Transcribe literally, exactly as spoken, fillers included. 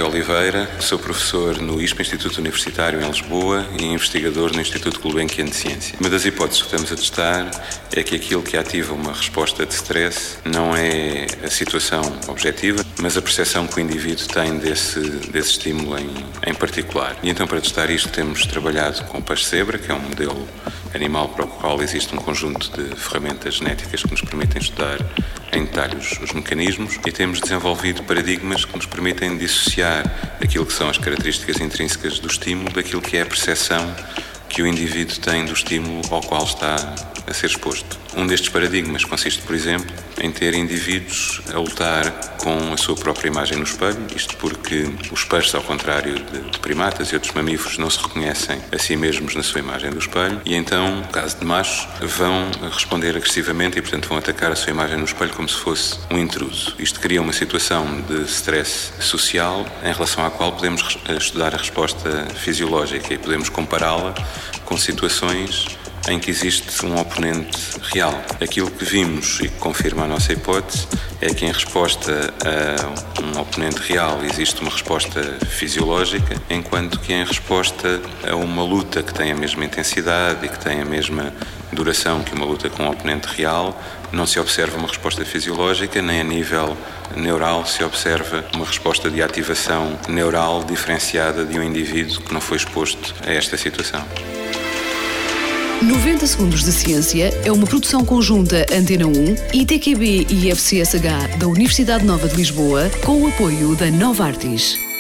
Flávio Oliveira, sou professor no I S P, Instituto Universitário em Lisboa, e investigador no Instituto Gulbenkian de Ciência. Uma das hipóteses que estamos a testar é que aquilo que ativa uma resposta de stress não é a situação objetiva, mas a percepção que o indivíduo tem desse, desse estímulo em, em particular. E então, para testar isto, temos trabalhado com o peixe-cebra, que é um modelo animal para o qual existe um conjunto de ferramentas genéticas que nos permitem estudar em detalhe os, os mecanismos, e temos desenvolvido paradigmas que nos permitem dissociar aquilo que são as características intrínsecas do estímulo daquilo que é a percepção que o indivíduo tem do estímulo ao qual está a ser exposto. Um destes paradigmas consiste, por exemplo, em ter indivíduos a lutar com a sua própria imagem no espelho, isto porque os peixes, ao contrário de, de primatas e outros mamíferos, não se reconhecem a si mesmos na sua imagem do espelho, e então, no caso de machos, vão responder agressivamente e, portanto, vão atacar a sua imagem no espelho como se fosse um intruso. Isto cria uma situação de stress social em relação à qual podemos estudar a resposta fisiológica e podemos compará-la com situações em que existe um oponente real. Aquilo que vimos e que confirma a nossa hipótese é que, em resposta a um oponente real, existe uma resposta fisiológica, enquanto que em resposta a uma luta que tem a mesma intensidade e que tem a mesma duração que uma luta com um oponente real, não se observa uma resposta fisiológica, nem a nível neural se observa uma resposta de ativação neural diferenciada de um indivíduo que não foi exposto a esta situação. noventa Segundos de Ciência é uma produção conjunta Antena um, I T Q B e F C S H da Universidade Nova de Lisboa, com o apoio da Novartis.